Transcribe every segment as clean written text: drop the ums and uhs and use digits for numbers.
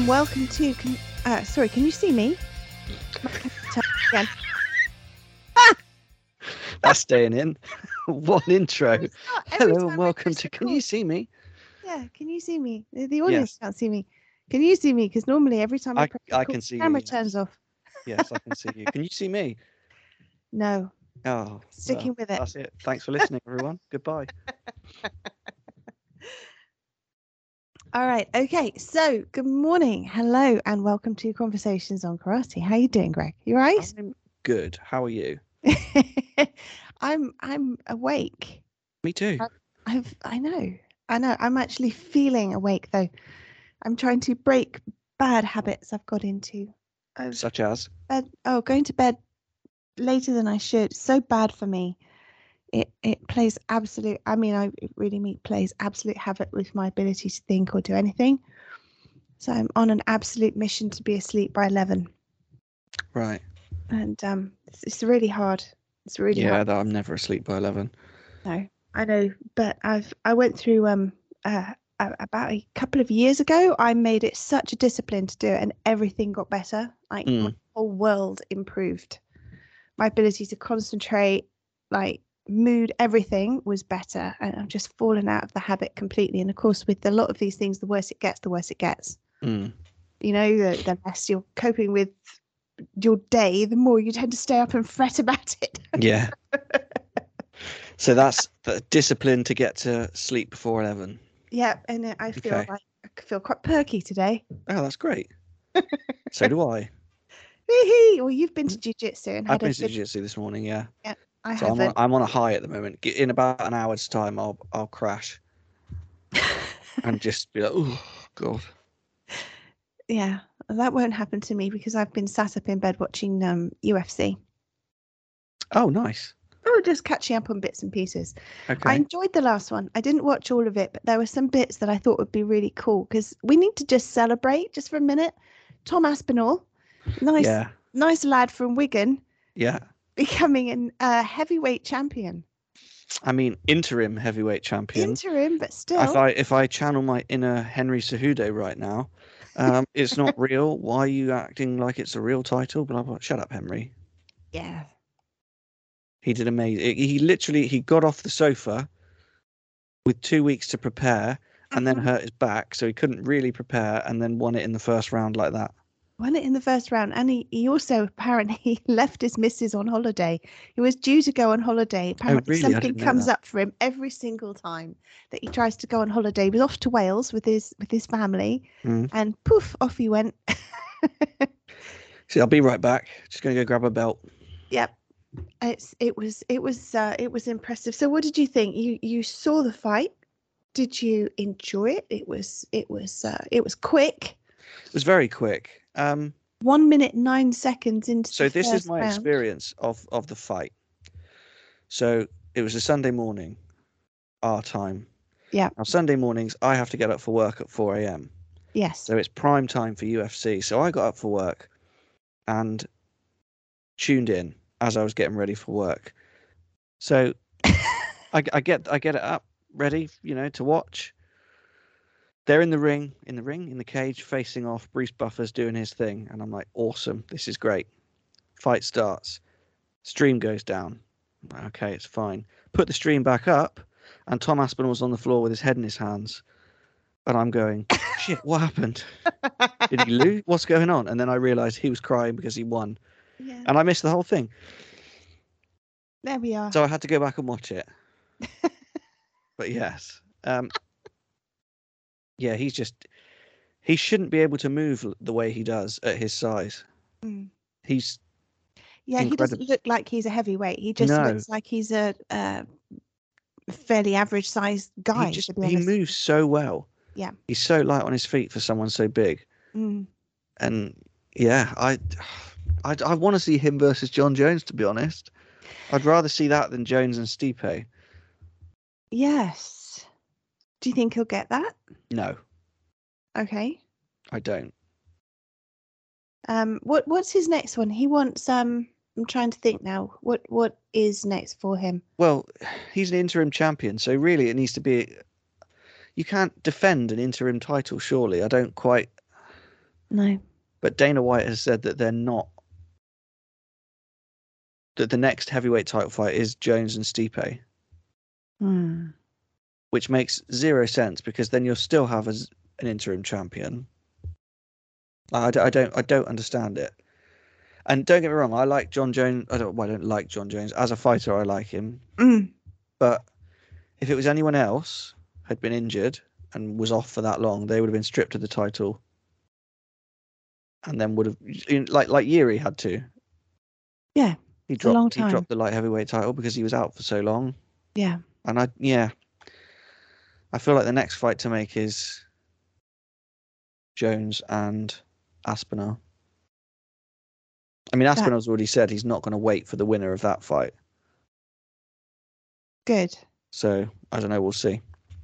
and welcome to. Sorry, can you see me? Again. That's staying in. What an intro. Every Hello time and I welcome press to Can record. You See Me? Yeah, can you see me? The audience Yes. can't see me. Can you see me? Because normally every time I press I record, can see the camera you. turns off. Yes, I can see you. Can you see me? No, Oh, sticking well, with it. that's it. Thanks for listening, everyone. Goodbye. All right. Okay. So, good morning, hello, and welcome to Conversations on Karate. How you doing, Greg? You right? I'm good. How are you? I'm awake. Me too. I know. I'm actually feeling awake though. I'm trying to break bad habits I've got into. Of Such as? going to bed later than I should. It's so bad for me. It plays absolute. I mean, it really plays absolute havoc with my ability to think or do anything. So I'm on an absolute mission to be asleep by 11. Right. And it's really hard. It's really hard. Yeah, I'm never asleep by 11. No, I know, but I went through about a couple of years ago. I made it such a discipline to do it, and everything got better. Like my whole world improved. My ability to concentrate, like mood, everything was better, and I've just fallen out of the habit completely. And of course, with a lot of these things, the worse it gets, the worse it gets. You know, the less you're coping with your day, the more you tend to stay up and fret about it. Yeah. So that's the discipline to get to sleep before 11. Yeah, and I feel Okay. like I feel quite perky today. Oh, that's great. So do I. Well, you've been to jiu-jitsu and I've had been a to good. jiu-jitsu this morning, yeah. Yeah, I So haven't. I'm on a high at the moment. In about an hour's time, I'll crash and just be like, oh god. Yeah, that won't happen to me because I've been sat up in bed watching UFC. Oh, nice. Oh, just catching up on bits and pieces. Okay. I enjoyed the last one. I didn't watch all of it, but there were some bits that I thought would be really cool because we need to just celebrate just for a minute. Tom Aspinall, nice lad from Wigan, becoming a heavyweight champion. I mean, interim heavyweight champion. Interim, but still. If I channel my inner Henry Cejudo right now, it's not real. Why are you acting like it's a real title? Blah blah. Shut up, Henry. Yeah. He did amazing. He got off the sofa with 2 weeks to prepare and then hurt his back, so he couldn't really prepare, and then won it in the first round like that. Won it in the first round, and he also apparently left his missus on holiday. He was due to go on holiday. Apparently, really? something comes up for him every single time that he tries to go on holiday. He was off to Wales with his family, and poof, off he went. See, I'll be right back. Just gonna go grab a belt. Yep, it was impressive. So, what did you think? You saw the fight? Did you enjoy it? It was quick. It was very quick. 1 minute 9 seconds into so the this first is my round. experience of the fight. So it was a Sunday morning, our time. Yeah. Now Sunday mornings I have to get up for work at 4 a.m. Yes. So it's prime time for UFC. So I got up for work and tuned in as I was getting ready for work. So I get it up, ready, to watch. They're in the cage, facing off. Bruce Buffer's doing his thing, and I'm like, awesome, this is great. Fight starts. Stream goes down. Okay, it's fine. Put the stream back up, and Tom Aspinall's on the floor with his head in his hands. And I'm going, shit, what happened? Did he lose? What's going on? And then I realised he was crying because he won. Yeah. And I missed the whole thing. There we are. So I had to go back and watch it. But yes. Yeah, he shouldn't be able to move the way he does at his size. He's incredible. He doesn't look like he's a heavyweight. He just looks like he's a fairly average sized guy. He moves so well. Yeah, he's so light on his feet for someone so big. And yeah, I want to see him versus John Jones, to be honest. I'd rather see that than Jones and Stipe. Yes. Do you think he'll get that? No. Okay. I don't. What's his next one? He wants I'm trying to think now. What is next for him? Well, he's an interim champion, so really it needs to be. You can't defend an interim title, surely. I don't quite. No. But Dana White has said that they're not. That the next heavyweight title fight is Jones and Stipe, which makes zero sense because then you'll still have an interim champion. I don't understand it. And don't get me wrong, I like John Jones. I don't like John Jones as a fighter. I like him, but if it was anyone else had been injured and was off for that long, they would have been stripped of the title, and then would have like Yuri had to. Yeah, he dropped the light heavyweight title because he was out for so long. Yeah, and I feel like the next fight to make is Jones and Aspinall. I mean, Aspinall's already said he's not going to wait for the winner of that fight. Good. So, I don't know. We'll see.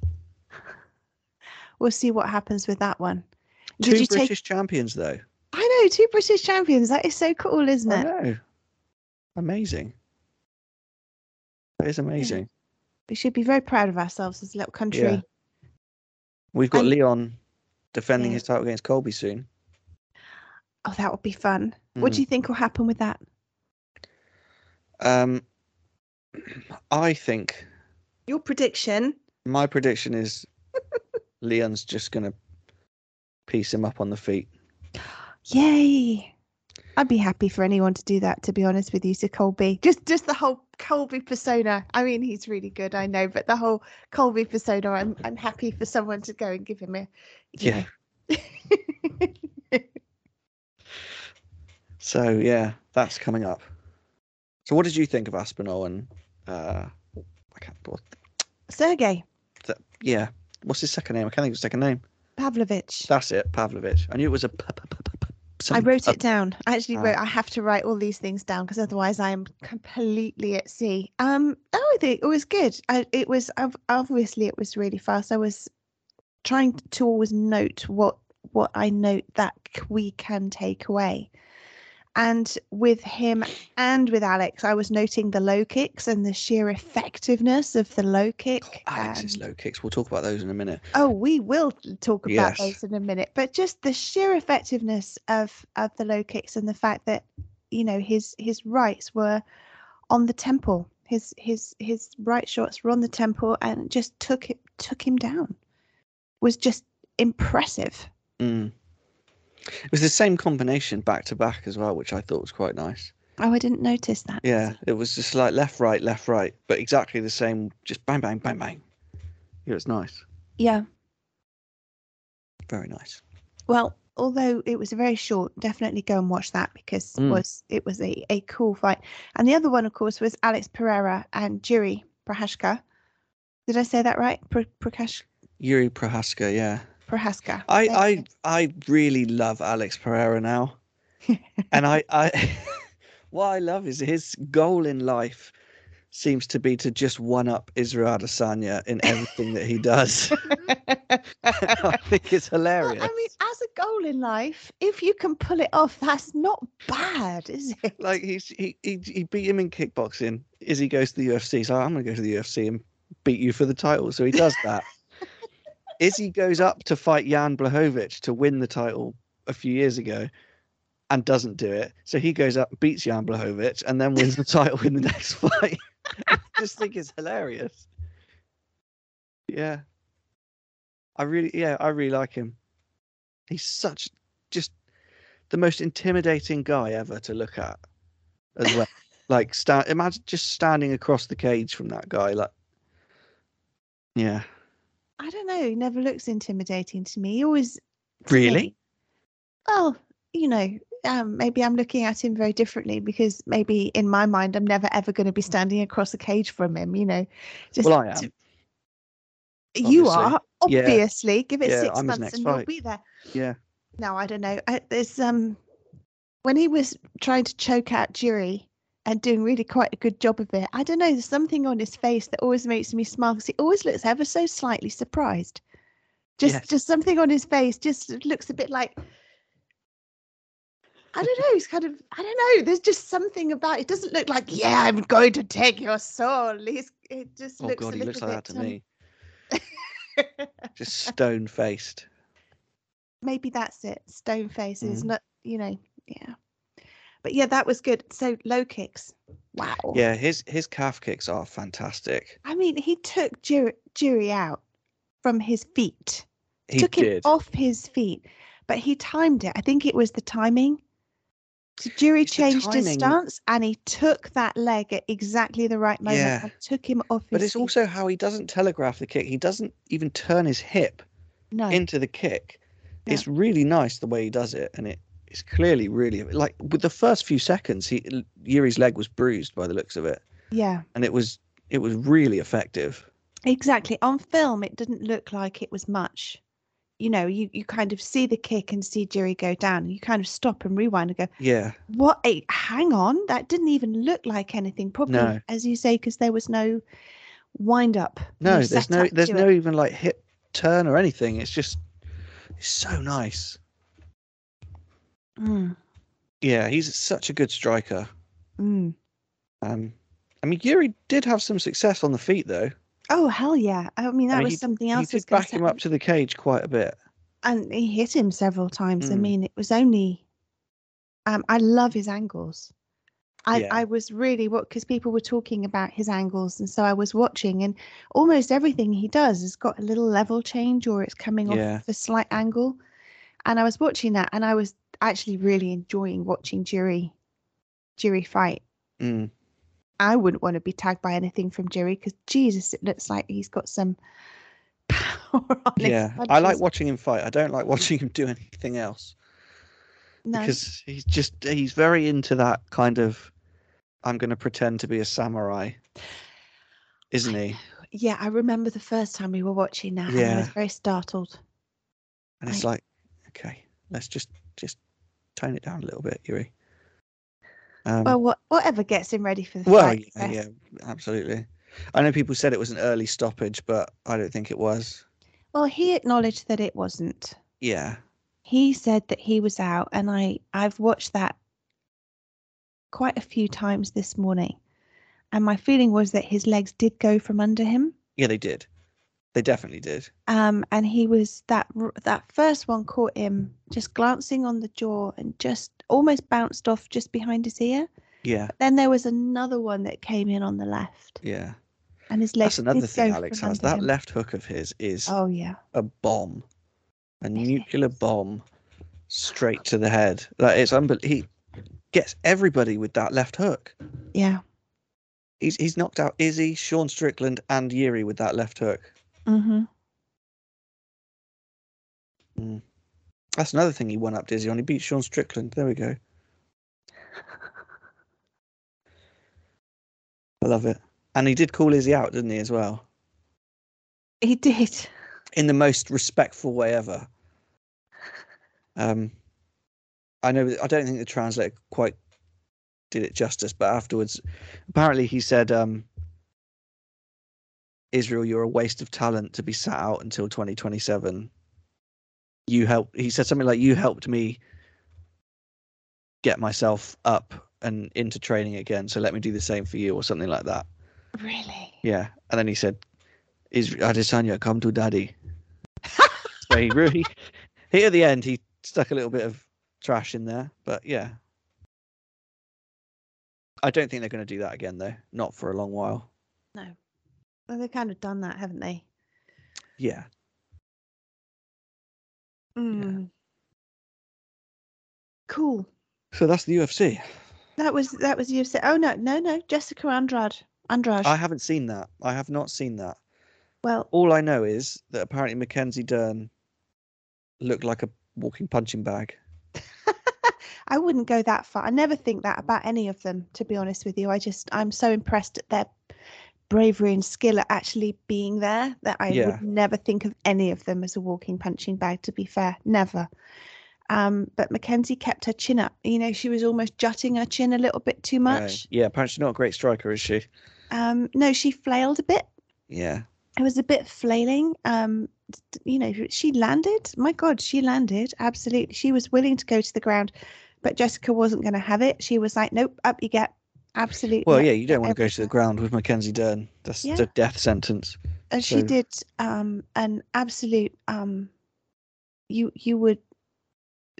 We'll see what happens with that one. Two British champions, though. I know, 2 British champions. That is so cool, isn't it? I know. Amazing. That is amazing. Yeah. We should be very proud of ourselves as a little country. Yeah. We've got Leon defending his title against Colby soon. Oh, that would be fun. What do you think will happen with that? I think... Your prediction? My prediction is Leon's just going to piece him up on the feet. Yay! I'd be happy for anyone to do that, to be honest with you, to Colby. Just the whole Colby persona. I mean, he's really good, I know, but the whole Colby persona, I'm happy for someone to go and give him a... Yeah. So, yeah, that's coming up. So what did you think of Aspinall and... Sergey. Yeah. What's his second name? I can't think of his second name. Pavlovich. That's it, Pavlovich. I knew it was a... I wrote it down. I actually wrote. I have to write all these things down because otherwise I am completely at sea. I think it was good. It was obviously it was really fast. I was trying to always note what I note that we can take away. And with him and with Alex, I was noting the low kicks and the sheer effectiveness of the low kick. Alex's low kicks. We'll talk about those in a minute. Oh, we will talk about those in a minute. But just the sheer effectiveness of the low kicks and the fact that, his rights were on the temple. His right shots were on the temple and just took him down. Was just impressive. It was the same combination back to back as well, which I thought was quite nice. Oh, I didn't notice that. Yeah, it was just like left, right, but exactly the same, just bang, bang, bang, bang. It was nice. Yeah. Very nice. Well, although it was very short, definitely go and watch that because it was a cool fight. And the other one, of course, was Alex Pereira and Jiri Prochazka. Did I say that right? Jiri Prochazka, yeah. Prochazka. I really love Alex Pereira now. And I what I love is his goal in life seems to be to just one up Israel Adesanya in everything that he does. I think it's hilarious. Well, I mean, as a goal in life, if you can pull it off, that's not bad, is it? Like he beat him in kickboxing. Izzy goes to the UFC, so I'm gonna go to the UFC and beat you for the title. So he does that. Izzy goes up to fight Jan Blachowicz to win the title a few years ago and doesn't do it. So he goes up, beats Jan Blachowicz, and then wins the title in the next fight. I just think it's hilarious. Yeah. I really like him. He's such just the most intimidating guy ever to look at as well. Like imagine just standing across the cage from that guy. Like, yeah. I don't know. He never looks intimidating to me. He always really. Well, maybe I'm looking at him very differently because maybe in my mind I'm never ever going to be standing across a cage from him. Well, I am. You are obviously. Yeah. Give it 6 months and you'll be there. Yeah. No, I don't know. There's when he was trying to choke out Jiri and doing really quite a good job of it. I don't know. There's something on his face that always makes me smile because he always looks ever so slightly surprised. Just something on his face just looks a bit like, I don't know. He's kind of, I don't know. There's just something about it. Doesn't look like, yeah, I'm going to take your soul. It just looks. Oh God, he looks like that to me. Just stone faced. maybe that's it. Stoneface is not, yeah. But yeah, that was good. So low kicks. Wow. Yeah, his calf kicks are fantastic. I mean, he took Jury out from his feet. He took did. him off his feet, but he timed it. I think it was the timing. So Jury changed his stance and he took that leg at exactly the right moment and took him off his feet. But it's also how he doesn't telegraph the kick. He doesn't even turn his hip into the kick. No. It's really nice the way he does it, and it's clearly really, like, with the first few seconds, Yuri's leg was bruised by the looks of it. Yeah. And it was really effective. Exactly. On film, it didn't look like it was much. You know, you kind of see the kick and see Jury go down. You kind of stop and rewind and go, yeah, what? Hang on, that didn't even look like anything. Probably, as you say, because there was no wind up. No, there's no even like hip turn or anything. It's so nice. Yeah, he's such a good striker. I mean, Yuri did have some success on the feet, though. Oh, hell yeah. I mean, that was something else. He did back him up to the cage quite a bit. And he hit him several times. I mean, it was only... I love his angles. I was really... because people were talking about his angles, and so I was watching, and almost everything he does has got a little level change, or it's coming off a slight angle. And I was watching that, and I was actually really enjoying watching Jury fight. I wouldn't want to be tagged by anything from Jury because, Jesus, it looks like he's got some power on his punches. I like watching him fight. I don't like watching him do anything else. No. Because he's very into that kind of, I'm going to pretend to be a samurai, isn't he? Yeah, I remember the first time we were watching that, and I was very startled. And it's like, okay, let's just tone it down a little bit, Yuri. Well, whatever gets him ready for the fight. Yeah, absolutely. I know people said it was an early stoppage, but I don't think it was. Well, he acknowledged that it wasn't. Yeah. He said that he was out, and I've watched that quite a few times this morning, and my feeling was that his legs did go from under him. Yeah, they did. They definitely did. And he was that first one caught him just glancing on the jaw and just almost bounced off just behind his ear. Yeah. But then there was another one that came in on the left. Yeah. And his legs. That's another thing Alex has. That left hook of his is a bomb, a nuclear bomb, straight to the head. Like, it's unbelievable. He gets everybody with that left hook. Yeah. He's knocked out Izzy, Sean Strickland, and Yuri with that left hook. That's another thing he won up Dizzy on. He beat Sean Strickland. There we go. I love it. And he did call Izzy out, didn't he, as well? He did. In the most respectful way ever. I don't think the translator quite did it justice, but afterwards, apparently he said, Israel, you're a waste of talent to be sat out until 2027. He said something like, you helped me get myself up and into training again, so let me do the same for you, or something like that. Really? Yeah. And then he said, Adesanya, come to daddy. So he at the end, he stuck a little bit of trash in there, but yeah. I don't think they're going to do that again, though. Not for a long while. No. Well, they've kind of done that, haven't they? Yeah. Yeah. Cool. So that's the UFC. That was UFC. Oh no, Jessica Andrade. I haven't seen that. I have not seen that. Well, all I know is that apparently Mackenzie Dern looked like a walking punching bag. I wouldn't go that far. I never think that about any of them, to be honest with you. I'm so impressed at their bravery and skill at actually being there that I would never think of any of them as a walking punching bag, to be fair. Never. But Mackenzie kept her chin up. You know, she was almost jutting her chin a little bit too much. Yeah, apparently she's not a great striker, is she? No, she flailed a bit. Yeah. It was a bit flailing. You know, she landed. My God, she landed. Absolutely. She was willing to go to the ground, but Jessica wasn't going to have it. She was like, nope, up you get. Absolutely. Well, yeah, you don't want to go to the ground with Mackenzie Dern. That's a death sentence. And she did an absolute, you would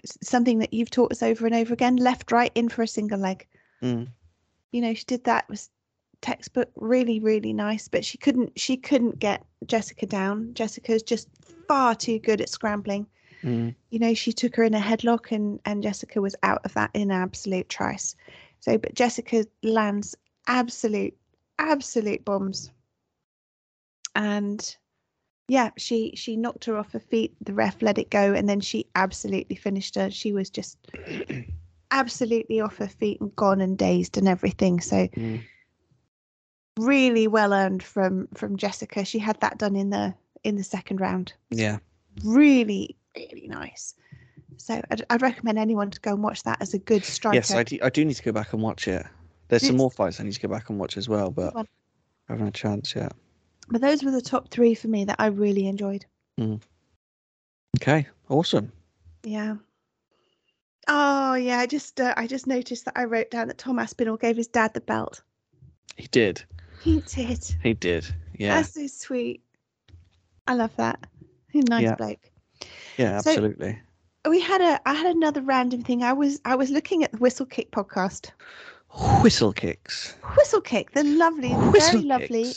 something that you've taught us over and over again, left, right, in for a single leg. Mm. You know, she did that. It was textbook, really, really nice, but she couldn't get Jessica down. Jessica's just far too good at scrambling. Mm. You know, she took her in a headlock and Jessica was out of that in an absolute trice. So, but Jessica lands absolute bombs. And yeah, she knocked her off her feet. The ref let it go, and then she absolutely finished her. She was just absolutely off her feet and gone and dazed and everything. So really well earned from Jessica. She had that done in the second round. Yeah. Really, really nice. So I'd recommend anyone to go and watch that as a good striker. Yes, I do need to go back and watch it. There's some more fights I need to go back and watch as well, but I haven't had a chance yet. But those were the top 3 for me that I really enjoyed. Okay, awesome. Yeah. Oh yeah, I just noticed that I wrote down that Tom Aspinall gave his dad the belt. He did. He did. He did. Yeah. That's so sweet. I love that. Nice bloke. Yeah, absolutely. So I had another random thing. I was looking at the Whistle Kick podcast. Whistle Kicks. Whistle Kick, the very lovely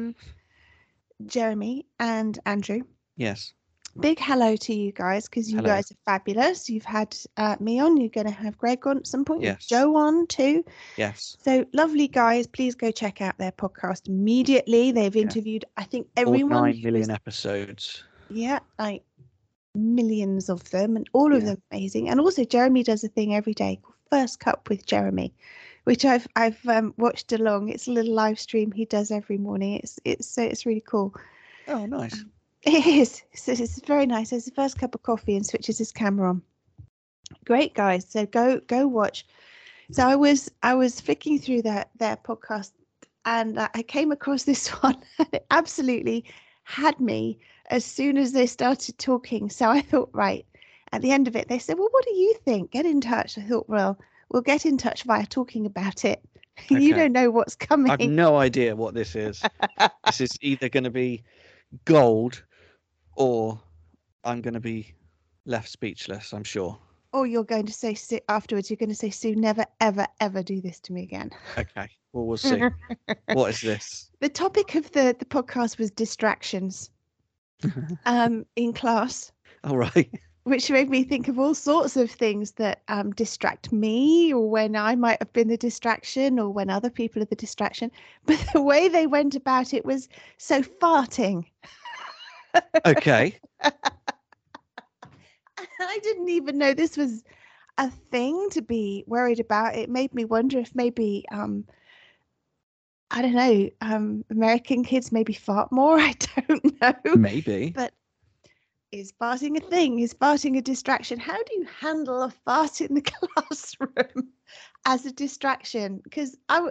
Jeremy and Andrew. Yes. Big hello to you guys, because you guys are fabulous. You've had me on. You're going to have Greg on at some point. Yes. Joe on too. Yes. So lovely guys. Please go check out their podcast immediately. They've interviewed, I think, everyone. 9 million episodes. Yeah, like millions of them, and all of them amazing. And also Jeremy does a thing every day called First Cup with Jeremy, which I've watched along. It's a little live stream he does every morning. It's really cool. Oh, nice. It is. It's very nice. There's the first cup of coffee and switches his camera on. Great guys. So go watch. So I was flicking through their podcast, and I came across this one, and it absolutely had me as soon as they started talking. So I thought, right, at the end of it, they said, well, what do you think? Get in touch. I thought, well, we'll get in touch via talking about it. Okay. You don't know what's coming. I've no idea what this is. This is either going to be gold, or I'm going to be left speechless, I'm sure. Or you're going to say afterwards, you're going to say, Sue, never, ever, ever do this to me again. Okay, well, we'll see. What is this? The topic of the podcast was distractions in class. All right. Which made me think of all sorts of things that distract me, or when I might have been the distraction, or when other people are the distraction. But the way they went about it was so farting. Okay. I didn't even know this was a thing to be worried about. It made me wonder if maybe, I don't know, American kids maybe fart more. I don't know. Maybe. But is farting a thing? Is farting a distraction? How do you handle a fart in the classroom as a distraction? Because I'll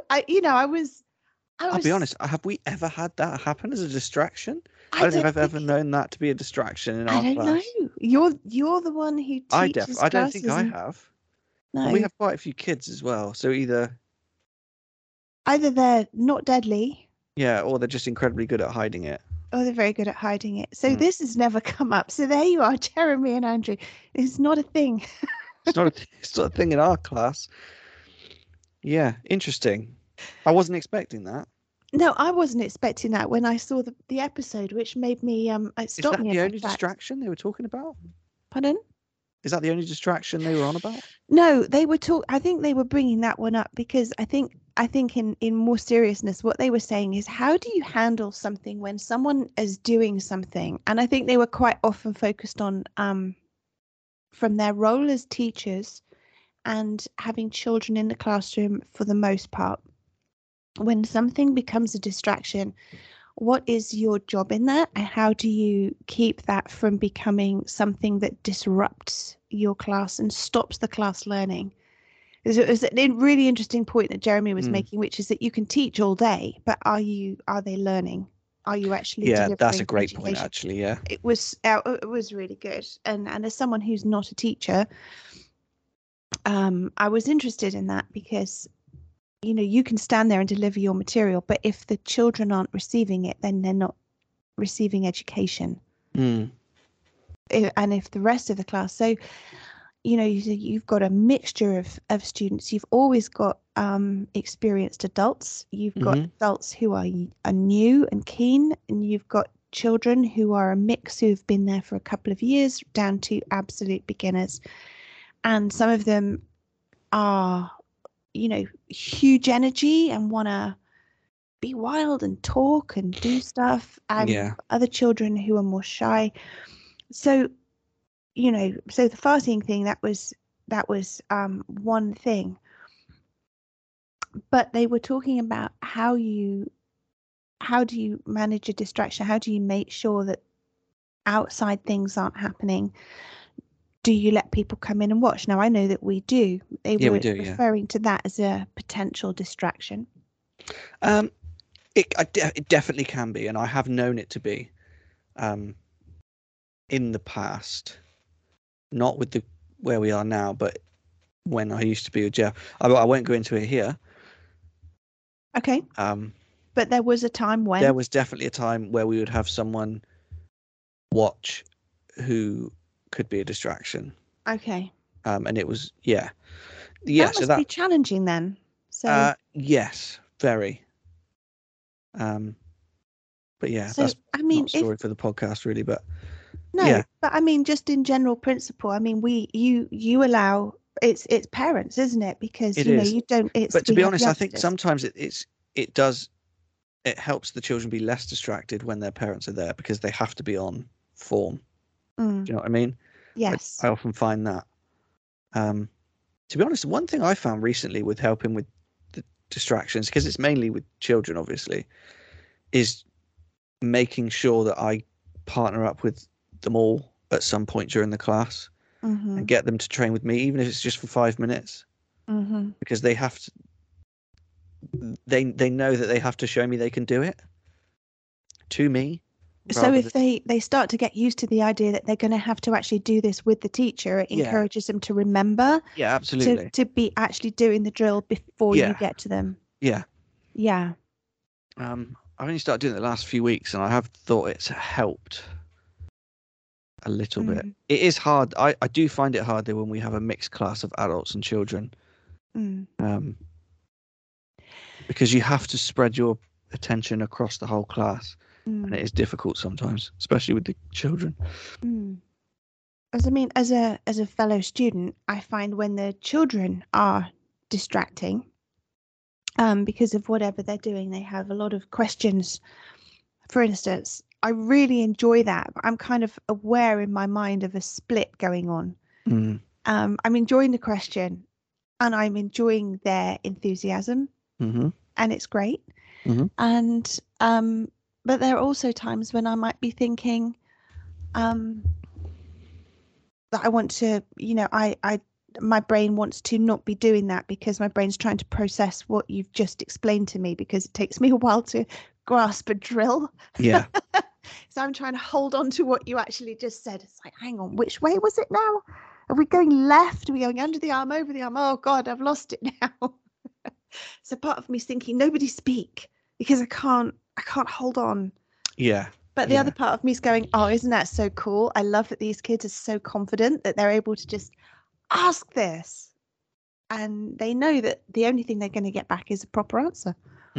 be honest. Have we ever had that happen as a distraction? I don't think I've ever known that to be a distraction in our class. I don't know. You're the one who teaches I don't think I have. No. And we have quite a few kids as well. So either they're not deadly. Yeah, or they're just incredibly good at hiding it. Oh, they're very good at hiding it. So this has never come up. So there you are, Jeremy and Andrew. It's not a thing. It's not a thing in our class. Yeah, interesting. I wasn't expecting that. No, I wasn't expecting that when I saw the episode, which made me it stopped me. Is that the only distraction they were talking about? Pardon? Is that the only distraction they were on about? No, they were I think they were bringing that one up because I think in more seriousness, what they were saying is, how do you handle something when someone is doing something? And I think they were quite often focused on from their role as teachers and having children in the classroom for the most part. When something becomes a distraction, what is your job in that, and how do you keep that from becoming something that disrupts your class and stops the class learning? It was a really interesting point that Jeremy was making, which is that you can teach all day, but are they learning? Are you actually delivering that's a great education? Point, actually. Yeah, it was really good. And as someone who's not a teacher, I was interested in that because, you know, you can stand there and deliver your material, but if the children aren't receiving it, then they're not receiving education. And if the rest of the class, so you've got a mixture of students. You've always got experienced adults. You've got adults who are new and keen, and you've got children who are a mix, who've been there for a couple of years, down to absolute beginners. And some of them are, huge energy and want to be wild and talk and do stuff, and other children who are more shy. So so the fasting thing, that was one thing, but they were talking about how do you manage a distraction? How do you make sure that outside things aren't happening? Do you let people come in and watch? Now, I know that we do. They were referring to that as a potential distraction. It definitely can be, and I have known it to be in the past. Not with where we are now, but when I used to be with Jeff. I won't go into it here. Okay. But there was a time when... There was definitely a time where we would have someone watch who could be a distraction. Okay. And it was, That must be challenging then. So yes, very. But yeah, that's not a story for the podcast really, but... No, but I mean, just in general principle, I mean, you allow it's parents, isn't it? Because you don't. But to be honest, I think sometimes it helps the children be less distracted when their parents are there, because they have to be on form. Do you know what I mean? Yes. I often find that. To be honest, one thing I found recently with helping with the distractions, because it's mainly with children, obviously, is making sure that I partner up with them all at some point during the class and get them to train with me, even if it's just for 5 minutes, because they have to. They know that they have to show me they can do it to me. So if they start to get used to the idea that they're going to have to actually do this with the teacher, it encourages them to remember. Yeah, absolutely. To be actually doing the drill before you get to them. Yeah. Yeah. I've only started doing it the last few weeks, and I have thought it's helped a little bit. It is hard. I do find it harder when we have a mixed class of adults and children. Because you have to spread your attention across the whole class, and it is difficult sometimes, especially with the children. As a fellow student, I find when the children are distracting, because of whatever they're doing, they have a lot of questions. For instance, I really enjoy that, but I'm kind of aware in my mind of a split going on. I'm enjoying the question, and I'm enjoying their enthusiasm, and it's great. And but there are also times when I might be thinking that I want to, my brain wants to not be doing that, because my brain's trying to process what you've just explained to me, because it takes me a while to grasp a drill. Yeah. So I'm trying to hold on to what you actually just said. It's like, hang on, which way was it now? Are we going left? Are we going under the arm, over the arm? Oh God, I've lost it now. So part of me is thinking, nobody speak, because I can't hold on. Yeah. But the other part of me is going, oh, isn't that so cool? I love that these kids are so confident that they're able to just ask this, and they know that the only thing they're going to get back is a proper answer.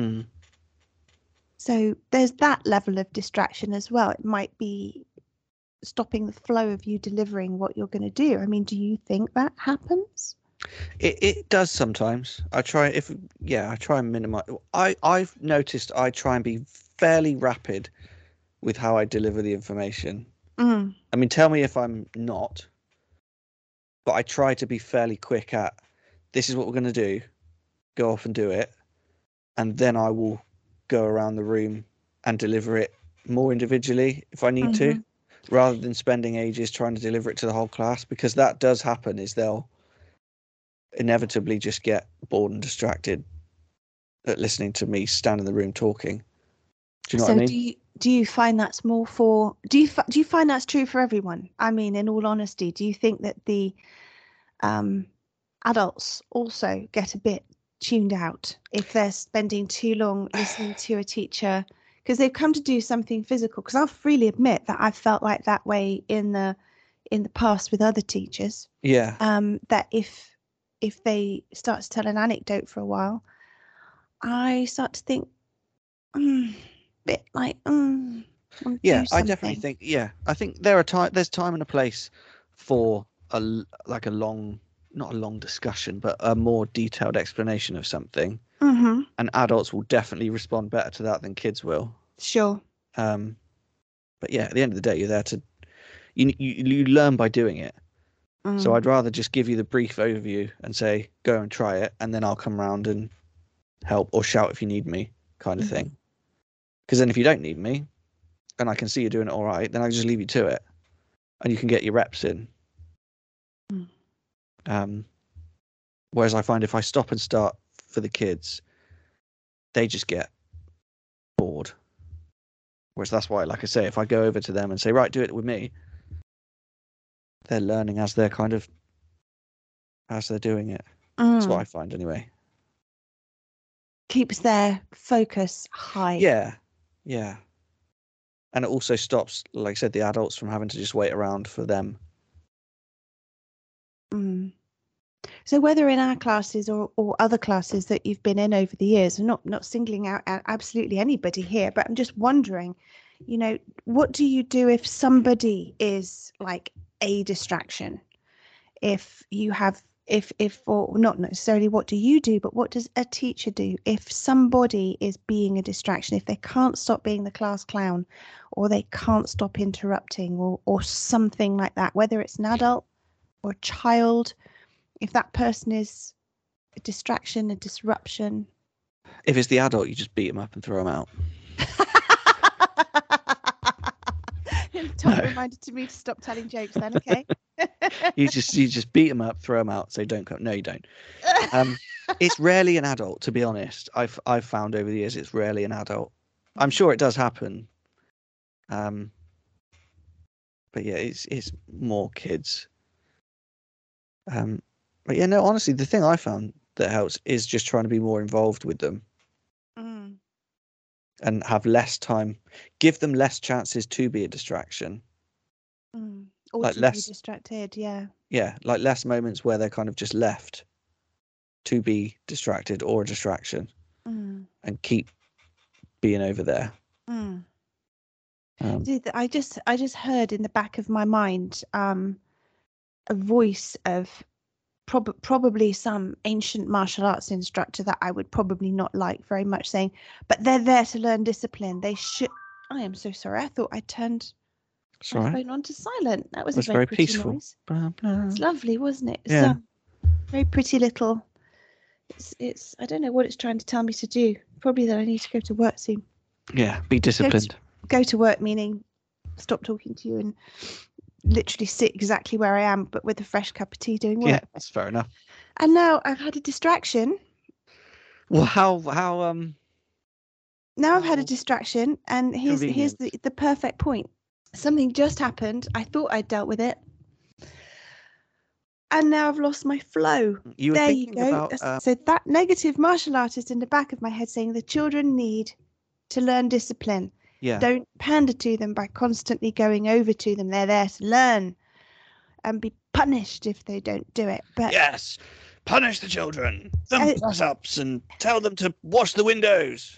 So there's that level of distraction as well. It might be stopping the flow of you delivering what you're going to do. I mean, do you think that happens? It does sometimes. I try and minimize. I've noticed I try and be fairly rapid with how I deliver the information. I mean, tell me if I'm not, but I try to be fairly quick at, this is what we're going to do, go off and do it, and then I will go around the room and deliver it more individually if I need to, rather than spending ages trying to deliver it to the whole class, because that does happen, is they'll inevitably just get bored and distracted at listening to me stand in the room talking. Do you know what I mean? Do you find that's more for, do you find that's true for everyone? I mean, in all honesty, do you think that the adults also get a bit tuned out if they're spending too long listening to a teacher because they've come to do something physical? Because I'll freely admit that I've felt like that way in the in the past with other teachers. Yeah. That if they start to tell an anecdote for a while, I start to think, bit like, Yeah, do I definitely something. think. I think there's time and a place for like a long, not a long discussion, but a more detailed explanation of something. Mm-hmm. And adults will definitely respond better to that than kids will. Sure. But yeah, at the end of the day, you're there to you learn by doing it. So I'd rather just give you the brief overview and say go and try it, and then I'll come around and help or shout if you need me, kind of thing. Because then if you don't need me, and I can see you're doing it all right, then I just leave you to it, and you can get your reps in. Whereas I find if I stop and start for the kids, they just get bored. Whereas that's why, like I say, if I go over to them and say, right, do it with me, they're learning as they're doing it. That's what I find anyway. Keeps their focus high. Yeah. And it also stops, like I said, the adults from having to just wait around for them. So whether in our classes or other classes that you've been in over the years, and not singling out absolutely anybody here, but I'm just wondering, what do you do if somebody is like a distraction? If you have, if or not necessarily what do you do, but what does a teacher do if somebody is being a distraction, if they can't stop being the class clown, or they can't stop interrupting, or something like that, whether it's an adult or a child, if that person is a distraction, a disruption? If it's the adult, you just beat them up and throw them out. Tom reminded me to stop telling jokes then, okay? you just beat them up, throw them out, say don't come. No, you don't. It's rarely an adult, to be honest. I've found over the years it's rarely an adult. I'm sure it does happen. But yeah, it's more kids. But yeah, no, honestly, the thing I found that helps is just trying to be more involved with them. And have less time, give them less chances to be a distraction. Or like to be distracted, yeah. Yeah, like less moments where they're kind of just left to be distracted or a distraction, and keep being over there. I just heard in the back of my mind a voice of probably some ancient martial arts instructor that I would probably not like very much, saying, but they're there to learn discipline. They should. I am so sorry. I thought I turned my phone on to silent. That was a very pretty peaceful noise. Blah, blah. It's lovely, wasn't it? It's yeah. Very pretty little. It's I don't know what it's trying to tell me to do. Probably that I need to go to work soon. Yeah, be disciplined. Go to work meaning stop talking to you and literally sit exactly where I am, but with a fresh cup of tea doing work. Yeah, that's fair enough. And now I've had a distraction. Well, how now I've had a distraction, and here's the perfect point. Something just happened. I thought I'd dealt with it, and now I've lost my flow. There you go. So that negative martial artist in the back of my head saying the children need to learn discipline. Yeah. Don't pander to them by constantly going over to them. They're there to learn and be punished if they don't do it. But yes, punish the children. Them press-ups and tell them to wash the windows.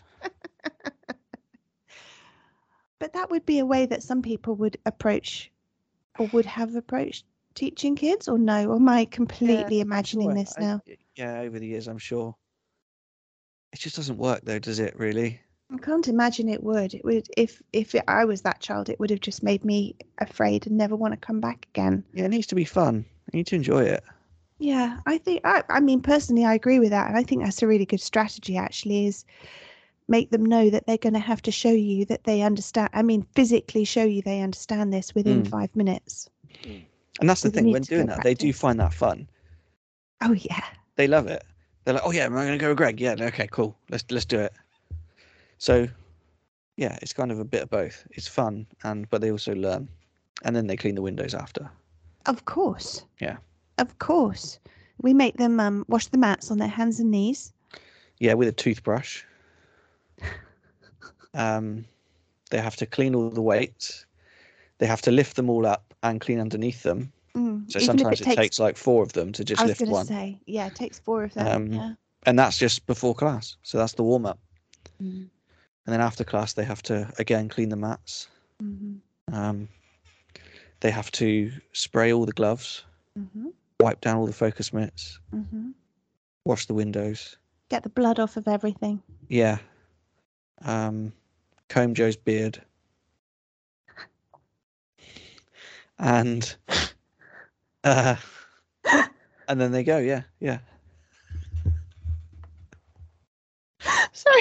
But that would be a way that some people would approach, or would have approached, teaching kids, or no? Or am I completely imagining this now? Over the years, I'm sure. It just doesn't work, though, does it? Really? I can't imagine it would. It would, if I was that child, it would have just made me afraid and never want to come back again. Yeah, it needs to be fun. You need to enjoy it. Yeah, I think. I mean, personally, I agree with that, and I think that's a really good strategy. Actually, is make them know that they're going to have to show you that they understand. I mean, physically show you they understand this within 5 minutes. And that's the thing. When doing that, they do find that fun. Oh yeah. They love it. They're like, oh yeah, I'm going to go with Greg. Yeah, okay, cool. Let's do it. So, yeah, it's kind of a bit of both. It's fun, but they also learn, and then they clean the windows after. Of course. Yeah. Of course. We make them wash the mats on their hands and knees. Yeah, with a toothbrush. They have to clean all the weights. They have to lift them all up and clean underneath them. So Even if sometimes it takes like 4 of them to just I was lift going to one. say, yeah, it takes 4 of them. Yeah. And that's just before class. So that's the warm up. Mm. And then after class, they have to again clean the mats. Mm-hmm. They have to spray all the gloves, Mm-hmm. wipe down all the focus mitts, Mm-hmm. wash the windows. Get the blood off of everything. Yeah. Comb Joe's beard. And and then they go, yeah. Sorry.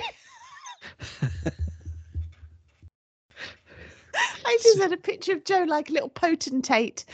I just had a picture of Joe like a little potentate.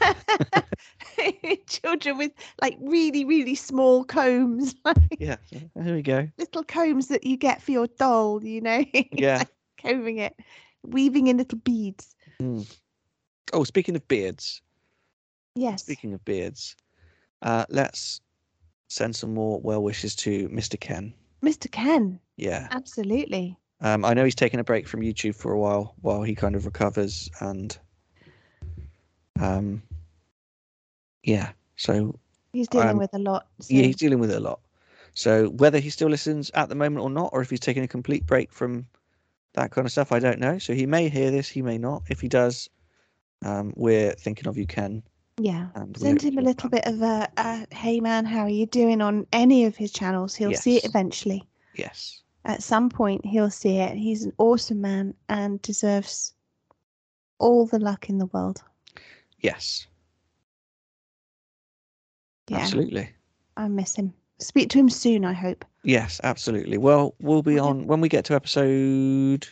Children with like really, really small combs. Yeah, here we go. Little combs that you get for your doll, Yeah. Like combing it, weaving in little beads. Oh, speaking of beards. Yes. Speaking of beards, let's send some more well wishes to Mr. Ken. Mr. Ken. Yeah. Absolutely. I know he's taken a break from YouTube for a while he kind of recovers, and yeah, so he's dealing with a lot. So. Yeah, he's dealing with it a lot. So whether he still listens at the moment or not, or if he's taking a complete break from that kind of stuff, I don't know. So he may hear this, he may not. If he does, we're thinking of you, Ken. Yeah, send him a little bit of a hey man, how are you doing on any of his channels. He'll see it eventually. Yes. At some point he'll see it. He's an awesome man and deserves all the luck in the world. Yes. Yeah. Absolutely. I miss him. Speak to him soon, I hope. Yes, absolutely. Well, we'll be on when we get to episode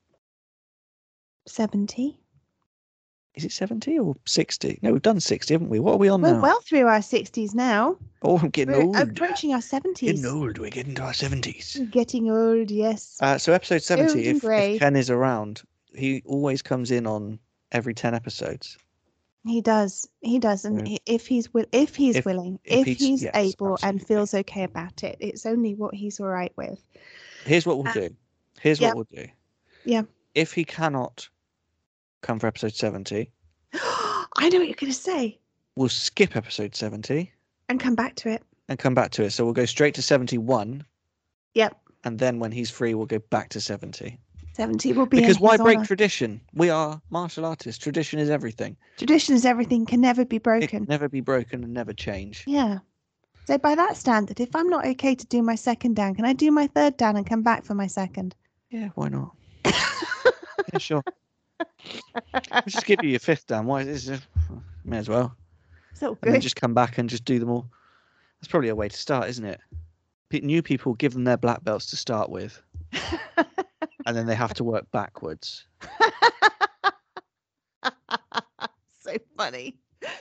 70. Is it 70 or 60? No, we've done 60, haven't we? What are we on now? We're well through our 60s now. Oh, I'm getting old. Approaching our 70s. Getting old. We're getting to our 70s. Getting old, yes. So episode 70, if Ken is around, he always comes in on every 10 episodes. He does. And if he's willing, if he's able absolutely. and feels okay about it, it's only what he's all right with. Here's what we'll do. What we'll do. Yeah. If he cannot come for episode 70. I know what you're going to say. We'll skip episode 70. And come back to it. So we'll go straight to 71. Yep. And then when he's free, we'll go back to 70. 70 will be because why break tradition? We are martial artists. Tradition is everything. Tradition is everything. Can never be broken. It can never be broken and never change. Yeah. So by that standard, if I'm not okay to do my second down, can I do my third down and come back for my second? Yeah, why not? Yeah, sure. We'll just give you your fifth down. Why is this? May as well. So good. And then just come back and just do them all. That's probably a way to start, isn't it? New people, give them their black belts to start with. And then they have to work backwards. So funny.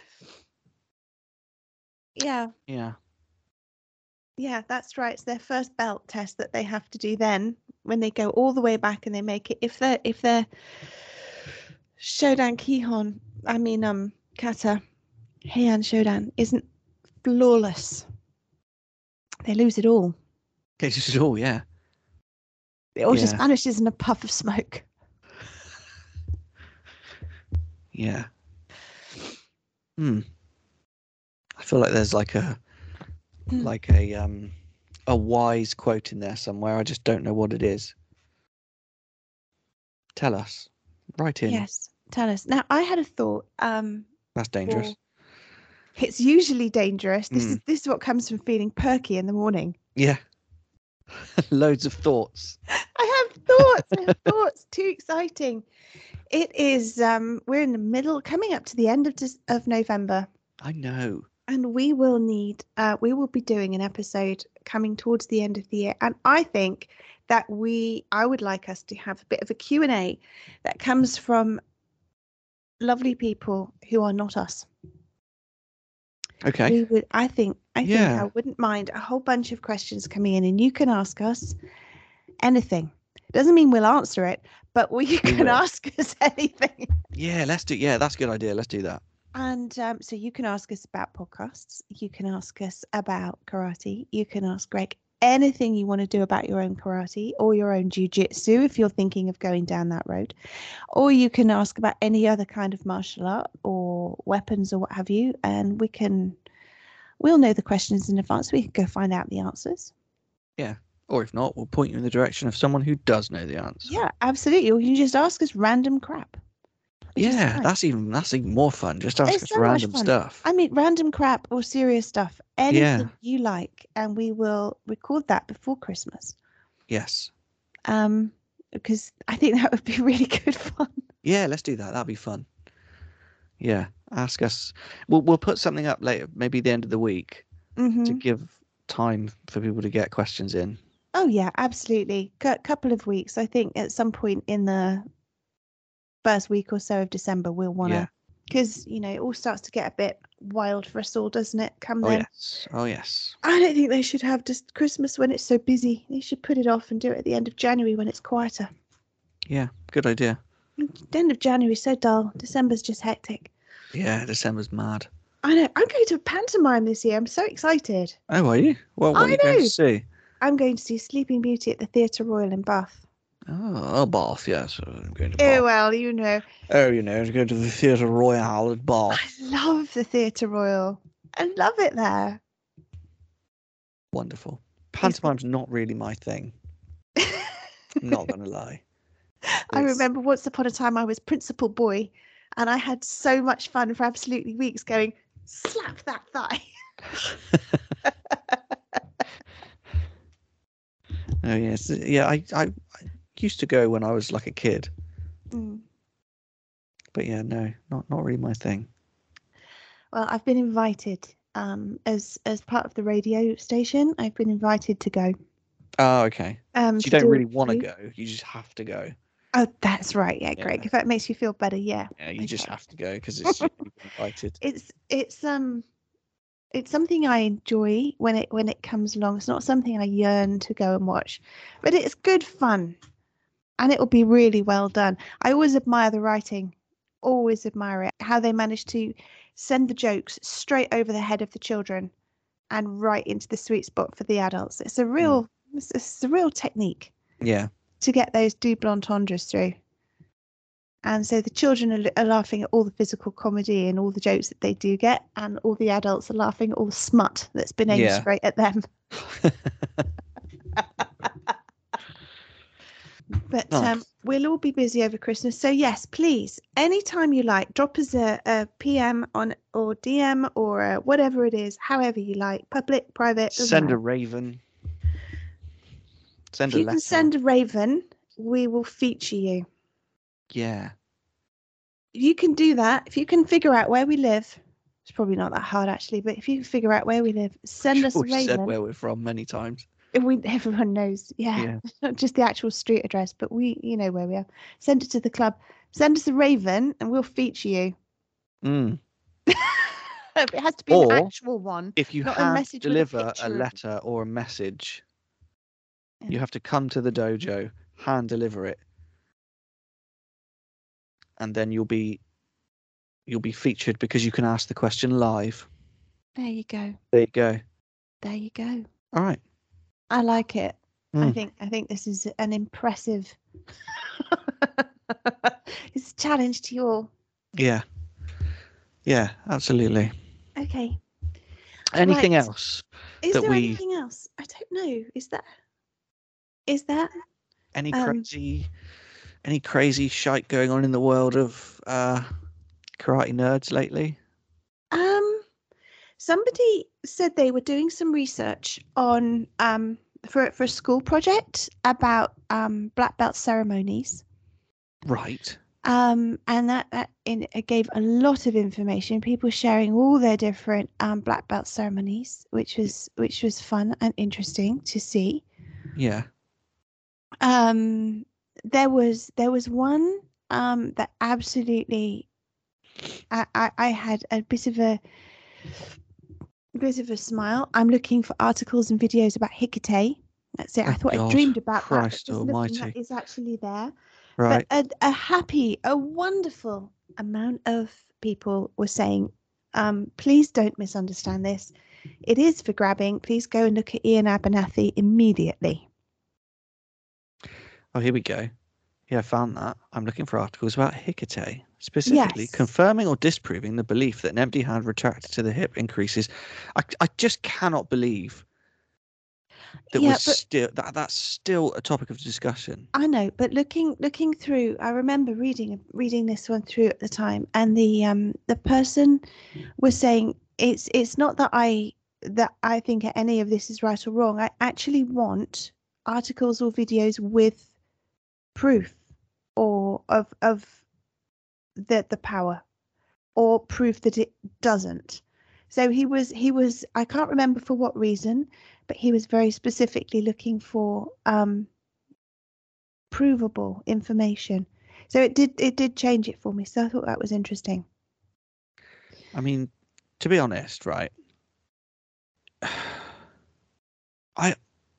Yeah. Yeah. Yeah, that's right. It's their first belt test that they have to do then when they go all the way back and they make it. If they're Shodan Kihon, Kata Heian Shodan isn't flawless, they lose it all. They lose it all, yeah. It all just vanishes in a puff of smoke. Yeah. I feel like there's like a wise quote in there somewhere. I just don't know what it is. Tell us. Write in. Yes, tell us. Now, I had a thought. That's dangerous. It's usually dangerous. This is what comes from feeling perky in the morning. Yeah. Loads of thoughts. I have thoughts. Too exciting. It is. We're in the middle, coming up to the end of November. I know. And we will be doing an episode coming towards the end of the year. And I think that I would like us to have a bit of a Q&A that comes from lovely people who are not us. Okay. I think I wouldn't mind a whole bunch of questions coming in, and you can ask us anything. It doesn't mean we'll answer it, but you can ask us anything. Yeah, let's do. Yeah, that's a good idea. Let's do that. And so you can ask us about podcasts. You can ask us about karate. You can ask Greg anything you want to do about your own karate or your own jiu-jitsu if you're thinking of going down that road. Or you can ask about any other kind of martial art or or weapons or what have you, and we'll know the questions in advance. We can go find out the answers. Yeah. Or if not, we'll point you in the direction of someone who does know the answer. Yeah, absolutely. Or you can just ask us random crap. Yeah, that's even more fun. Just ask It's us so random much fun. stuff. I mean, random crap or serious stuff, anything you like, and we will record that before Christmas. Yes. Because I think that would be really good fun. Yeah, let's do that. That'll be fun. Yeah, ask us. We'll put something up later, maybe the end of the week, to give time for people to get questions in. Oh yeah, absolutely. Couple of weeks. I think at some point in the first week or so of December, we'll want to, because it all starts to get a bit wild for us all, doesn't it? Oh yes. I don't think they should have just Christmas when it's so busy. They should put it off and do it at the end of January when it's quieter. Yeah, good idea. The end of January is so dull. December's just hectic. Yeah, December's mad. I know. I'm going to a pantomime this year. I'm so excited. Oh, are you? What are you going to see? I'm going to see Sleeping Beauty at the Theatre Royal in Bath. Oh, Bath, yes. I'm going to Bath. Oh, well, Oh, I'm going to the Theatre Royal at Bath. I love the Theatre Royal. I love it there. Wonderful. Pantomime's not really my thing. I'm not going to lie. I remember once upon a time I was principal boy, and I had so much fun for absolutely weeks going, slap that thigh. Oh yes, yeah. I used to go when I was like a kid, but yeah, no, not really my thing. Well, I've been invited as part of the radio station. I've been invited to go. Oh, okay. So you don't really want to go; you just have to go. Oh, that's right. Yeah, Greg. If that makes you feel better, yeah. Yeah, you just have to go because it's invited. It's something I enjoy when it comes along. It's not something I yearn to go and watch, but it's good fun, and it will be really well done. I always admire the writing, always admire it. How they manage to send the jokes straight over the head of the children, and right into the sweet spot for the adults. It's a real technique. Yeah. To get those double entendres through. And so the children are laughing at all the physical comedy and all the jokes that they do get, and all the adults are laughing at all the smut that's been aimed straight at them. But nice. We'll all be busy over Christmas. So yes, please, anytime you like, drop us a PM on or DM or whatever it is, however you like, public, private. Send a raven. If you can send a raven, we will feature you. Yeah. If you can do that, if you can figure out where we live, it's probably not that hard actually, but if you can figure out where we live, send us a raven. We've said where we're from many times. Everyone knows, yeah. Not just the actual street address, but you know where we are. Send it to the club. Send us a raven, and we'll feature you. It has to be an actual one. If you have to deliver a letter or a message, you have to come to the dojo, hand deliver it, and then you'll be featured because you can ask the question live. There you go. There you go. There you go. All right. I like it. I think this is an impressive. It's a challenge to you all. Yeah. Yeah, absolutely. Okay. Anything else? Is there anything else? I don't know. Is there? Any crazy shite going on in the world of karate nerds lately? Somebody said they were doing some research on for a school project about black belt ceremonies. Right. And that it gave a lot of information. People sharing all their different black belt ceremonies, which was fun and interesting to see. Yeah. There was one that absolutely I had a bit of a smile. I'm looking for articles and videos about Hecate. That's it. I thought I dreamed about Christ that. almighty. That is actually there. Right. But a wonderful amount of people were saying, please don't misunderstand this. It is for grabbing. Please go and look at Ian Abernathy immediately. Oh, here we go. Yeah, I found that. I'm looking for articles about Hecate. specifically Yes. confirming or disproving the belief that an empty hand retracted to the hip increases. I just cannot believe that Yeah, but that's still a topic of discussion. I know, but looking through, I remember reading this one through at the time, and the person was saying it's not that I think any of this is right or wrong. I actually want articles or videos with proof or of the power, or proof that it doesn't. So he was I can't remember for what reason, but he was very specifically looking for provable information. So it did change it for me. So I thought that was interesting. I mean, to be honest, right? I'm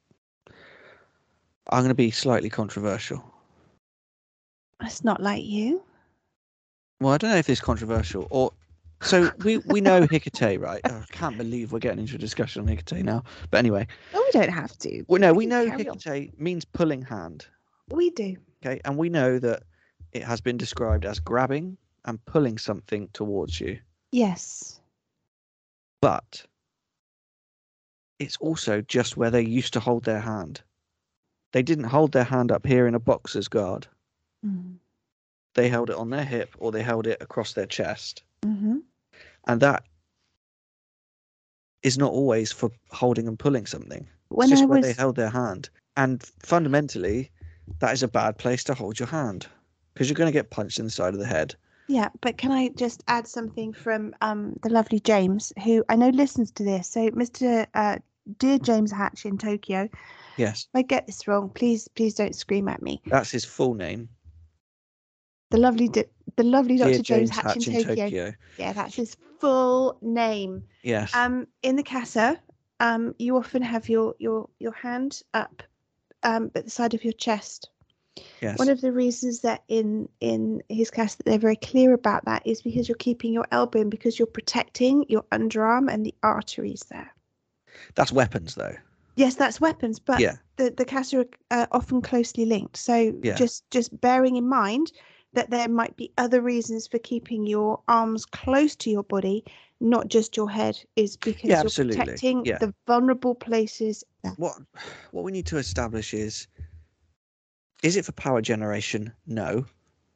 going to be slightly controversial. That's not like you. Well, I don't know if it's controversial or. So we know Hecate, right? Oh, I can't believe we're getting into a discussion on Hecate now. But anyway. Oh, we don't have to. Well, no, we know Carry on. Hecate means pulling hand. We do. Okay, and we know that it has been described as grabbing and pulling something towards you. Yes. But it's also just where they used to hold their hand. They didn't hold their hand up here in a boxer's guard. Mm. They held it on their hip or they held it across their chest. Mm-hmm. And that is not always for holding and pulling something. When it's just I where was they held their hand. And fundamentally, that is a bad place to hold your hand because you're going to get punched in the side of the head. Yeah, but can I just add something from the lovely James, who I know listens to this. So, Mr. Dear James Hatch in Tokyo. Yes. If I get this wrong, please don't scream at me. That's his full name. The lovely Dear Dr. James Hatch in Tokyo. Yeah, that's his full name. Yes. In the casa, you often have your hand up at the side of your chest. Yes. One of the reasons that in his cast that they're very clear about that is because you're keeping your elbow in, because you're protecting your underarm and the arteries there. That's weapons, though. Yes, that's weapons, but yeah. the casa are often closely linked. So just bearing in mind that there might be other reasons for keeping your arms close to your body, not just your head, is because you're protecting the vulnerable places. What we need to establish is it for power generation? No.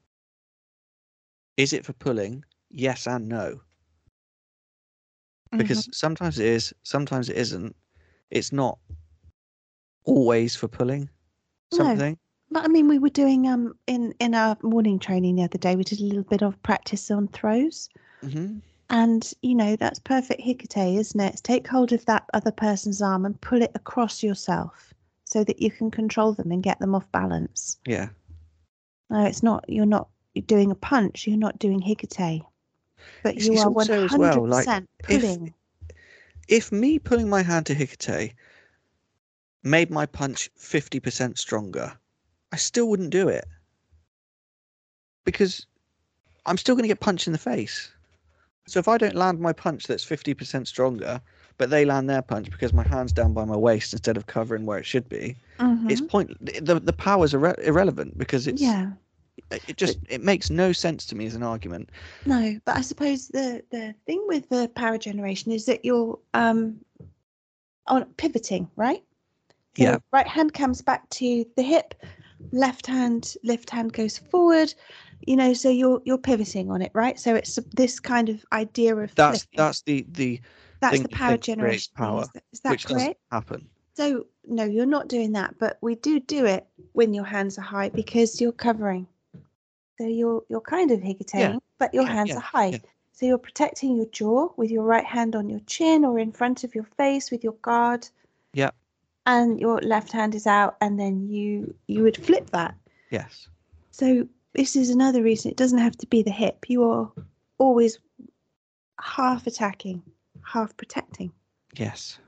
Is it for pulling? Yes and no. Because sometimes it is, sometimes it isn't. It's not always for pulling something. No. But I mean, we were doing in our morning training the other day, we did a little bit of practice on throws. Mm-hmm. And, that's perfect Hecate, isn't it? Take hold of that other person's arm and pull it across yourself so that you can control them and get them off balance. Yeah. No, it's not. You're doing a punch. You're not doing Hecate. But you are 100% pulling. If me pulling my hand to Hecate made my punch 50% stronger, I still wouldn't do it. Because I'm still going to get punched in the face. So if I don't land my punch that's 50% stronger, but they land their punch because my hand's down by my waist instead of covering where it should be, it's the power's irrelevant because it's it makes no sense to me as an argument. No, but I suppose the thing with the power generation is that you're on pivoting, right? So right hand comes back to the hip, left hand goes forward, so you're pivoting on it, right? So it's this kind of idea of that's flipping. the power generation power, is that which correct? Doesn't happen. So no, you're not doing that, but we do it when your hands are high because you're covering. So you're kind of Hecateing, but your hands are high. Yeah. So you're protecting your jaw with your right hand on your chin or in front of your face with your guard. Yeah. And your left hand is out, and then you would flip that. Yes. So this is another reason it doesn't have to be the hip. You are always half attacking, half protecting. Yes.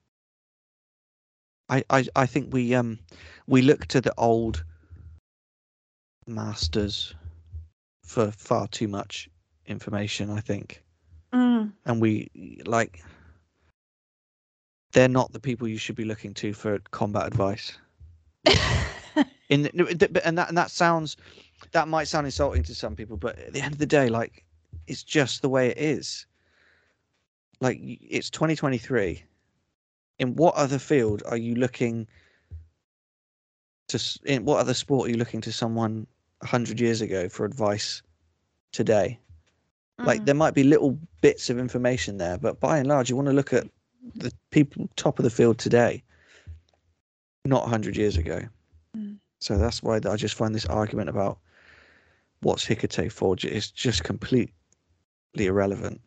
I think we look to the old masters for far too much information, I think. And they're not the people you should be looking to for combat advice. And that sounds that might sound insulting to some people, but at the end of the day, like, it's just the way it is. Like, it's 2023. In what other field are you looking to? In what other sport are you looking to someone 100 years ago for advice today? Like, there might be little bits of information there, but by and large, you want to look at the people top of the field today, not 100 years ago. So that's why I just find this argument about what's Hecate for is just completely irrelevant.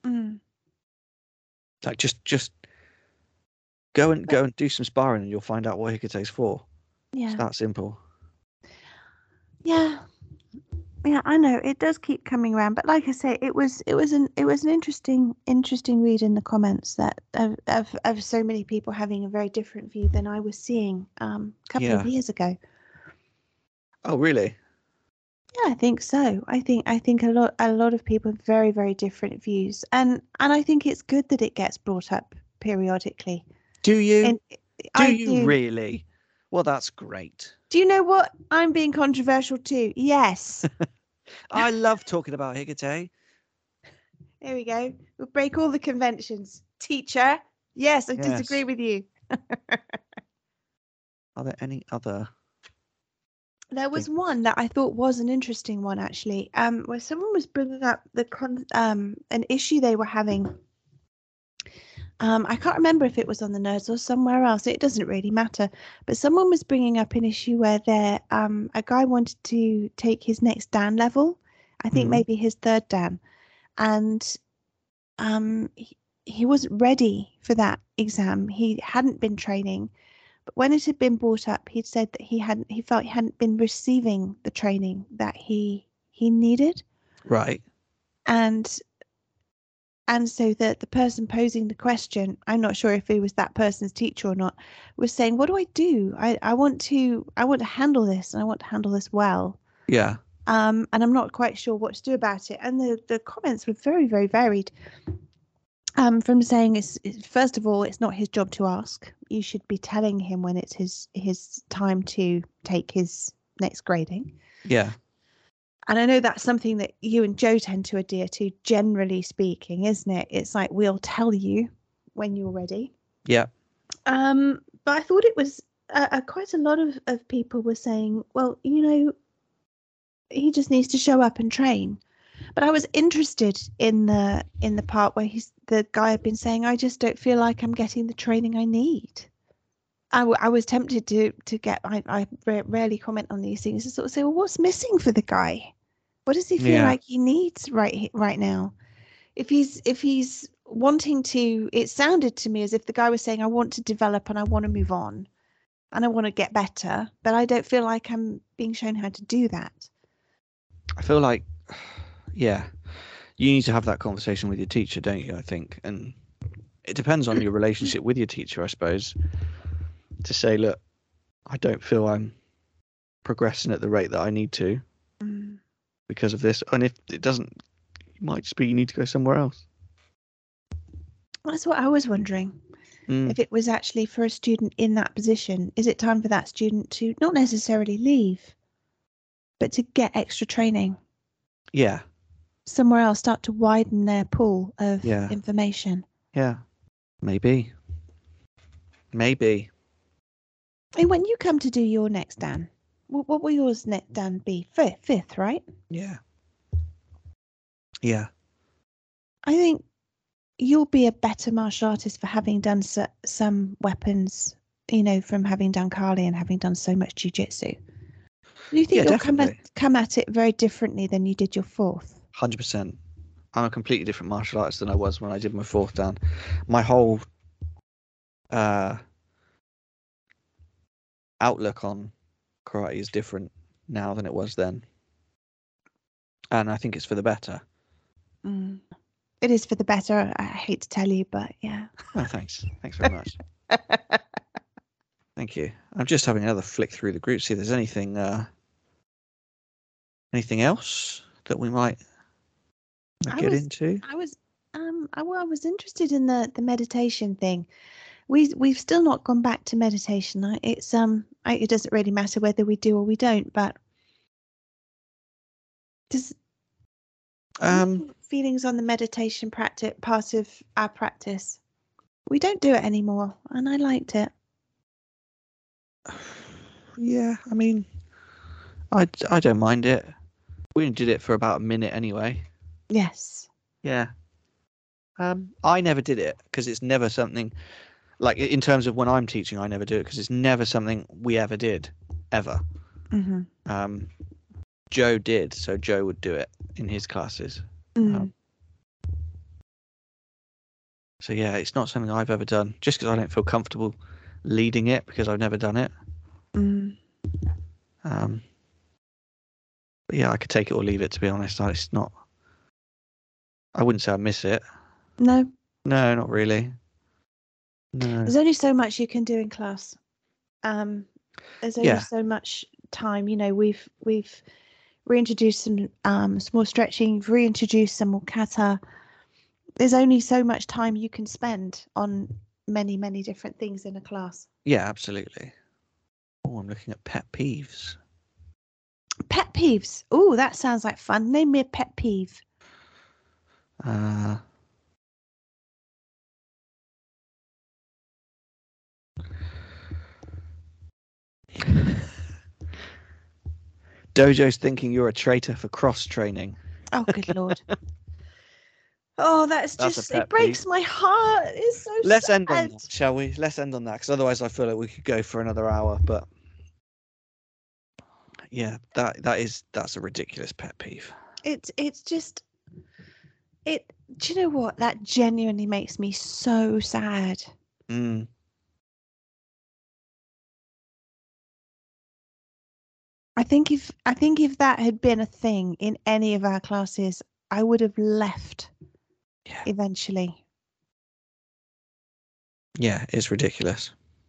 Like, just go and do some sparring, and you'll find out what Hecate's for. Yeah, it's that simple. Yeah, I know it does keep coming around, but like I say, it was an interesting read in the comments that of so many people having a very different view than I was seeing a couple of years ago. Oh, really? Yeah, I think so. I think a lot of people have very, very different views, and I think it's good that it gets brought up periodically. Do you? And do you really? Well, that's great. Do you know what? I'm being controversial too. Yes. I love talking about Hecate. There we go. We'll break all the conventions. Teacher, yes, I disagree with you. Are there any other? There was one that I thought was an interesting one, actually, where someone was bringing up an issue they were having. I can't remember if it was on the Nerds or somewhere else. It doesn't really matter. But someone was bringing up an issue where a guy wanted to take his next Dan level. I think maybe his third Dan. And he wasn't ready for that exam. He hadn't been training. But when it had been brought up, he'd said that he felt he hadn't been receiving the training that he needed. Right. And so the person posing the question, I'm not sure if he was that person's teacher or not, was saying, what do I do? I want to handle this, and I want to handle this well. Yeah. And I'm not quite sure what to do about it. And the comments were very, very varied. From saying, first of all, it's not his job to ask. You should be telling him when it's his time to take his next grading. Yeah. And I know that's something that you and Joe tend to adhere to, generally speaking, isn't it? It's like, we'll tell you when you're ready. Yeah. But I thought it was quite a lot of people were saying, well, he just needs to show up and train. But I was interested in the part where the guy had been saying, I just don't feel like I'm getting the training I need. I was tempted to get. I rarely comment on these things. To sort of say, well, what's missing for the guy? What does he feel like he needs right now? If he's wanting to, it sounded to me as if the guy was saying, I want to develop and I want to move on, and I want to get better, but I don't feel like I'm being shown how to do that. I feel like, yeah, you need to have that conversation with your teacher, don't you? I think, and it depends on your relationship with your teacher, I suppose. To say, look, I don't feel I'm progressing at the rate that I need to because of this. And if it doesn't, it might just be you need to go somewhere else. That's what I was wondering. If it was actually for a student in that position, is it time for that student to not necessarily leave, but to get extra training? Yeah. Somewhere else, start to widen their pool of information. Yeah. Maybe. And when you come to do your next Dan, what will yours next Dan be? Fifth, right? Yeah. Yeah. I think you'll be a better martial artist for having done some weapons, from having done Kali and having done so much jiu-jitsu. Do you think you'll come at it very differently than you did your fourth? 100%. I'm a completely different martial artist than I was when I did my fourth Dan. My whole outlook on karate is different now than it was then, and I think it's for the better. It is for the better. I hate to tell you, but yeah. Oh, thanks very much. Thank you. I'm just having another flick through the group, see if there's anything else that we might get into. I was interested in the meditation thing. We've still not gone back to meditation. It doesn't really matter whether we do or we don't, but Does Um, feelings on the meditation practice part of our practice? We don't do it anymore, and I liked it. yeah, I mean, I don't mind it. We did it for about a minute anyway. Yes. Yeah. I never did it because it's never something like in terms of when I'm teaching, I never do it because it's never something we ever did, ever. Mm-hmm. Joe did, so Joe would do it in his classes. So yeah, it's not something I've ever done just because I don't feel comfortable leading it because I've never done it. But yeah, I could take it or leave it, to be honest. It's not. I wouldn't say I miss it. No, not really. No. There's only so much you can do in class. There's only so much time. You know, we've reintroduced some small stretching, reintroduced some more kata. There's only so much time you can spend on many, many different things in a class. Yeah, absolutely. Oh, I'm looking at pet peeves. Pet peeves. Oh, that sounds like fun. Name me a pet peeve. Dojo's thinking you're a traitor for cross training. Oh, good Lord. Oh, that's just, it breaks my heart. It's so Let's sad. end on that, shall we? Let's end on that, because otherwise I feel like we could go for another hour. But yeah, that's a ridiculous pet peeve. It's just, do you know what? That genuinely makes me so sad. I think if that had been a thing in any of our classes, I would have left eventually. Yeah, it's ridiculous.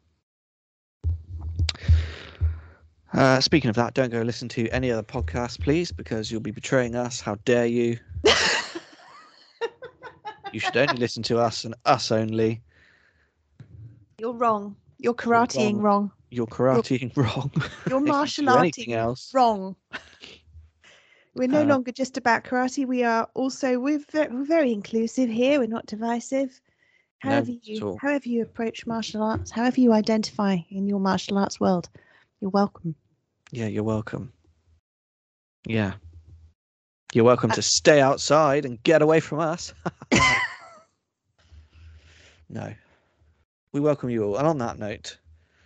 Speaking of that, don't go listen to any other podcasts, please, because you'll be betraying us. How dare you? You should only listen to us and us only. You're wrong. You're karateing wrong. You're karateing wrong. You're martial arting wrong. We're no longer just about karate. We are also, we're very inclusive here. We're not divisive. However you approach martial arts, however you identify in your martial arts world, you're welcome. Yeah, you're welcome. Yeah. You're welcome to stay outside and get away from us. No. We welcome you all. And on that note,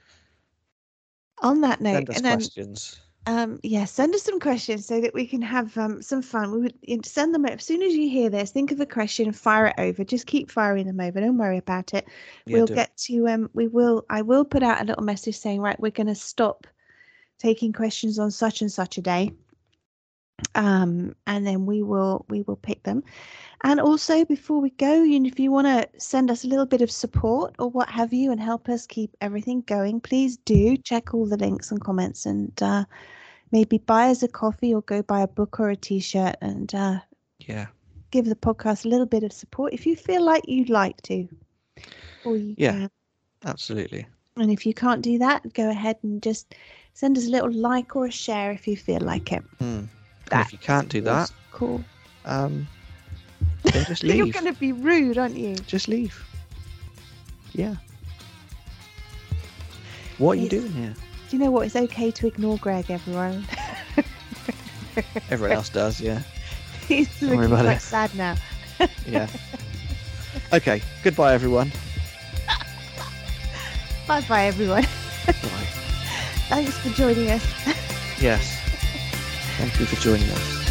send us questions. Send us some questions so that we can have some fun. We would send them as soon as you hear this. Think of a question, fire it over. Just keep firing them over. Don't worry about it. We'll get to I will put out a little message saying, right, we're going to stop taking questions on such and such a day. And then we will pick them. And also, before we go, if you want to send us a little bit of support or what have you and help us keep everything going, please do check all the links and comments and maybe buy us a coffee or go buy a book or a t-shirt and give the podcast a little bit of support if you feel like you'd like to. Or you can. Absolutely. And if you can't do that, go ahead and just send us a little like or a share if you feel like it. And if you can't do that, cool. Then just leave. You're going to be rude, aren't you? Just leave. Yeah. What are you doing here? Do you know what? It's okay to ignore Greg, everyone. Everyone else does, yeah. He's looking quite sad now. Yeah. Okay. Goodbye, everyone. Bye, everyone. Bye. Thanks for joining us. Yes. Thank you for joining us.